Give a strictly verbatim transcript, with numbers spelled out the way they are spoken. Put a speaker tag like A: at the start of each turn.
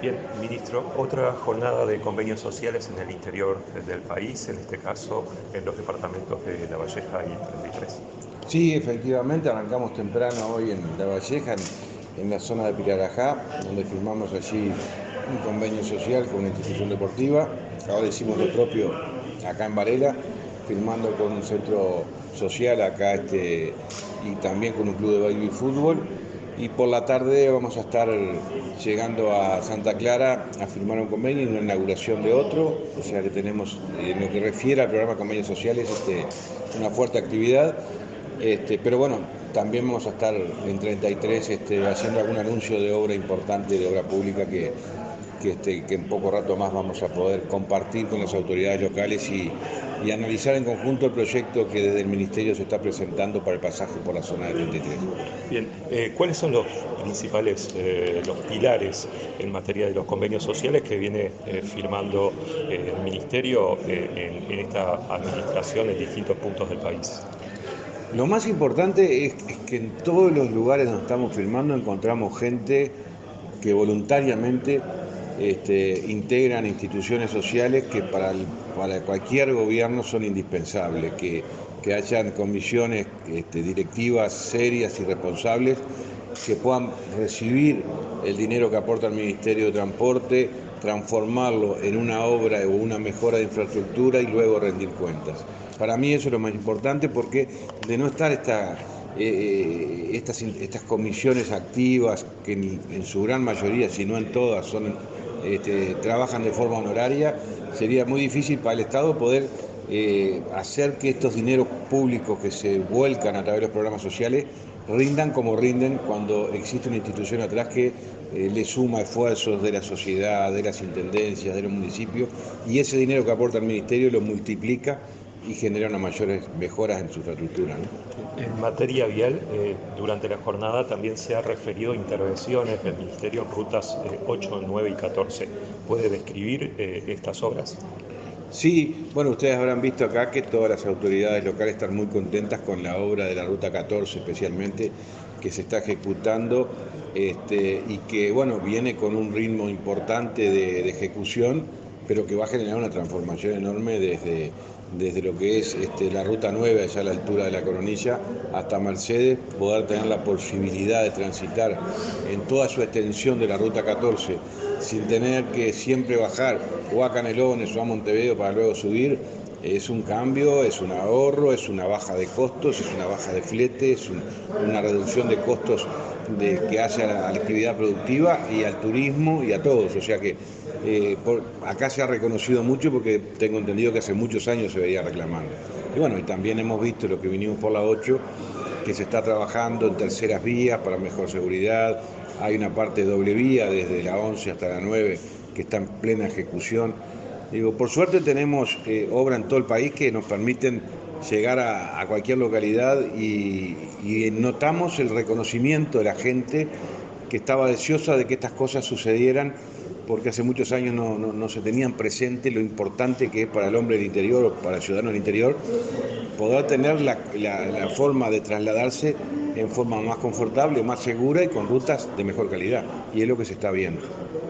A: Bien, ministro, otra jornada de convenios sociales en el interior del país, en este caso en los departamentos de La Valleja y treinta y tres.
B: Sí, efectivamente, arrancamos temprano hoy en La Valleja, en, en la zona de Pirarajá, donde firmamos allí un convenio social con una institución deportiva. Ahora hicimos lo propio acá en Varela, firmando con un centro social acá este, y también con un club de baile y fútbol. Y por la tarde vamos a estar llegando a Santa Clara a firmar un convenio y una inauguración de otro, o sea que tenemos, en lo que refiere al programa de convenios sociales, este, una fuerte actividad. Este, pero bueno, también vamos a estar en treinta y tres este, haciendo algún anuncio de obra importante, de obra pública que, que, este, que en poco rato más vamos a poder compartir con las autoridades locales y, y analizar en conjunto el proyecto que desde el Ministerio se está presentando para el pasaje por la zona de treinta y tres.
A: Bien, eh, ¿cuáles son los principales, eh, los pilares en materia de los convenios sociales que viene eh, firmando eh, el Ministerio eh, en, en esta administración en distintos puntos del país?
B: Lo más importante es, es que en todos los lugares donde estamos firmando encontramos gente que voluntariamente este, integran instituciones sociales que para, el, para cualquier gobierno son indispensables, que, que hayan comisiones este, directivas serias y responsables que puedan recibir el dinero que aporta el Ministerio de Transporte, transformarlo en una obra o una mejora de infraestructura y luego rendir cuentas. Para mí eso es lo más importante, porque de no estar esta, eh, estas, estas comisiones activas, que en, en su gran mayoría, si no en todas, son, este, trabajan de forma honoraria, sería muy difícil para el Estado poder eh, hacer que estos dineros públicos que se vuelcan a través de los programas sociales rindan como rinden cuando existe una institución atrás que eh, le suma esfuerzos de la sociedad, de las intendencias, de los municipios, y ese dinero que aporta el Ministerio lo multiplica y genera unas mayores mejoras en su infraestructura, ¿no?
A: En materia vial, eh, durante la jornada también se ha referido a intervenciones del Ministerio en rutas eh, ocho, nueve y catorce. ¿Puede describir eh, estas obras?
B: Sí, bueno, ustedes habrán visto acá que todas las autoridades locales están muy contentas con la obra de la Ruta catorce, especialmente, que se está ejecutando este, y que, bueno, viene con un ritmo importante de, de ejecución, pero que va a generar una transformación enorme desde, desde lo que es este, la Ruta nueve, allá a la altura de la Coronilla, hasta Mercedes, poder tener la posibilidad de transitar en toda su extensión de la Ruta catorce, sin tener que siempre bajar o a Canelones o a Montevideo para luego subir. Es un cambio, es un ahorro, es una baja de costos, es una baja de flete, es un, una reducción de costos de, que hace a la, a la actividad productiva y al turismo y a todos. O sea que eh, por, acá se ha reconocido mucho, porque tengo entendido que hace muchos años se veía reclamando. Y bueno, y también hemos visto lo que vinimos por la ocho, que se está trabajando en terceras vías para mejor seguridad. Hay una parte de doble vía desde la once hasta la nueve que está en plena ejecución. Digo, por suerte tenemos eh, obra en todo el país que nos permiten llegar a, a cualquier localidad y, y notamos el reconocimiento de la gente que estaba deseosa de que estas cosas sucedieran, porque hace muchos años no, no, no se tenían presente lo importante que es para el hombre del interior o para el ciudadano del interior poder tener la, la, la forma de trasladarse en forma más confortable, más segura y con rutas de mejor calidad. Y es lo que se está viendo.